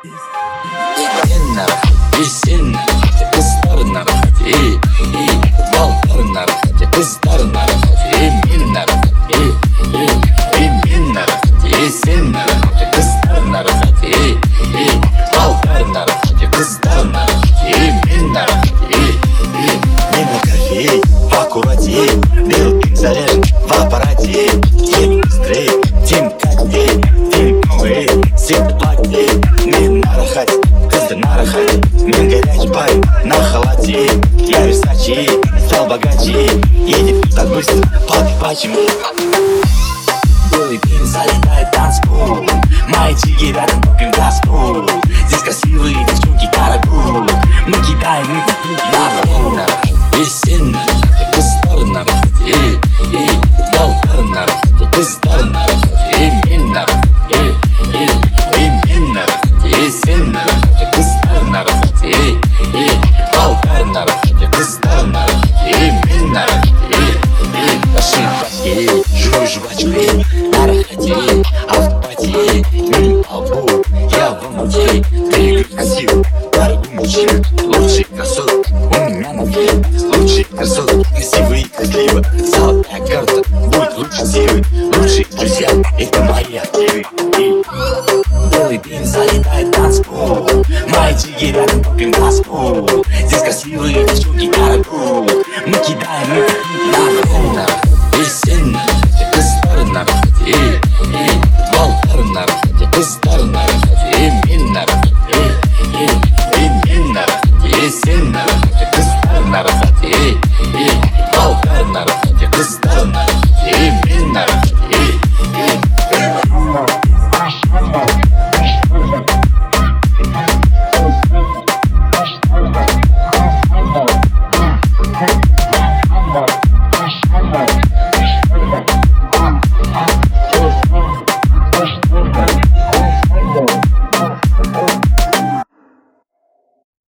Sen narahati, sen narahati, kızlar narahati, ballar narahati, kızlar narahati, men narahati, men narahati, sen narahati, kızlar narahati, ballar narahati, kızlar narahati, men narahati. Немного в аккурате, белый заряжен в аппарате. Тем быстрее, тем катнее, тем новый, всем платнее. Мен нарахать, кызды нарахать, мен горячий парень на халате. Я Версачи, стал богаче, едет так быстро, платный почему. Белый бим залетает в танцпол, мои чики рядом топим газпол. Здесь красивые девчонки дорогут, мы кидаем их на пол. И сен нарахати, кыздар нарахати, балдар нарахати, кыздар нарахати, мен нарахати, мен нарахати, сен нарахати, кыздар нарахати, балдар нарахати, кыздар нарахати, мен нарахати. Наши башки, жуй жвачки, нарахати, а в пати, албу, я в омуте. Ты красивый, дорогой мужчина, лучший красоток у меня на фле. Лучший красоток, красивый и красиво. Золотая карта будет лучше силы. Лучшие друзья, это мои активы. Белый бим залетает в танцпол, мои чики рядом топим газпол. Здесь красивые девчонки дорогут, мы кидаем их на пол. И сен нарахати, кыздар нарахати, балдар нарахати, кыздар нарахати, мен нарахати, мен нарахати, сен нарахати, кыздар нарахати, балдар нарахати, кыздар нарахати, мен нарахати.